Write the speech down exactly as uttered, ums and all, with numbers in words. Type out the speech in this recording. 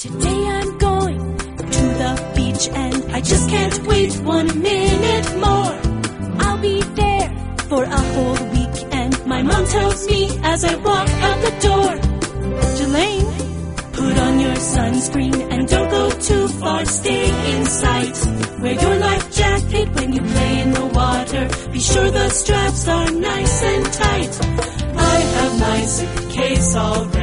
Today I'm going to the beach and I just can't wait one minute more. I'll be there for a whole week and my mom tells me as I walk out the door, Jelaine, put on your sunscreen and don't go too far, stay in sight. Wear your life jacket when you play in the water. Be sure the straps are nice and tight. I have my suitcase all ready.